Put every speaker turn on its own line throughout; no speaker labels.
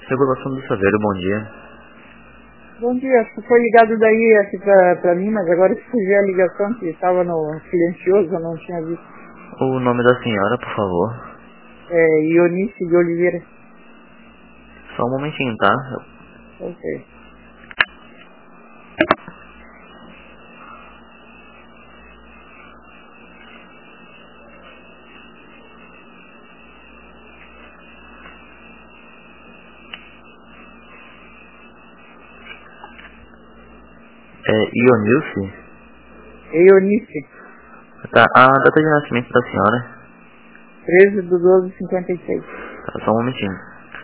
Regulação do Saveiro, bom dia.
Bom dia, acho que foi ligado daí aqui pra mim, mas agora que fugiu a ligação, que estava no silencioso, eu não tinha visto.
O nome da senhora, por favor.
É Ionice de Oliveira.
Só um momentinho, tá?
Ok.
Ionilce?
Ionice,
Tá, a data de nascimento da senhora.
13/12/56.
Tá, só um momentinho.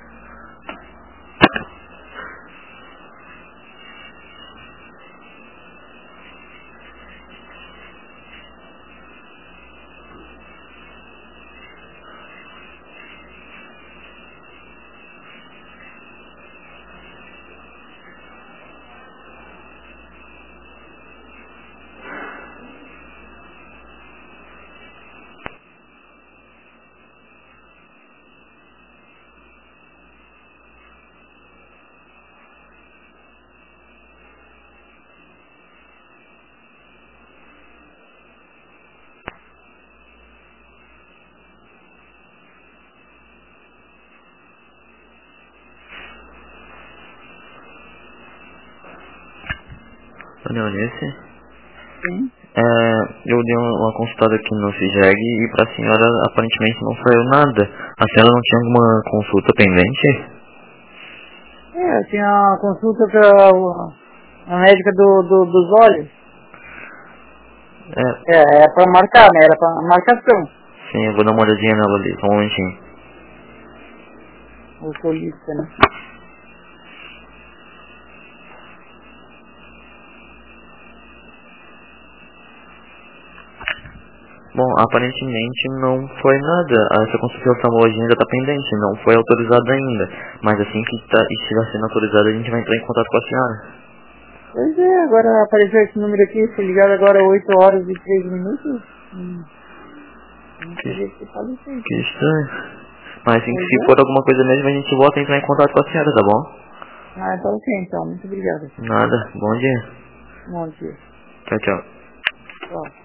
Dona Eunice?
Sim.
Eu dei uma consultada aqui no CIGEG e pra senhora aparentemente não saiu nada. A senhora não tinha alguma consulta pendente?
Eu tinha uma consulta a médica dos olhos. É pra marcar, né? Era pra marcação.
Sim, eu vou dar uma olhadinha nela ali, só um momentinho.
Oculista, né?
Bom, aparentemente não foi nada. Essa consulta de oftalmologia ainda está pendente, não foi autorizada ainda. Mas assim que estiver sendo autorizada, a gente vai entrar em contato com a senhora.
Pois é, agora apareceu esse número aqui, foi ligado agora 8h03. Não sei ver se fala isso aí.
Que estranho. Mas assim que
Pois
se
é.
for alguma coisa mesmo, a gente volta a entrar em contato com a senhora, tá bom?
Tá ok então, muito obrigada.
Nada, bom dia.
Bom dia.
Tchau, tchau.
Tchau.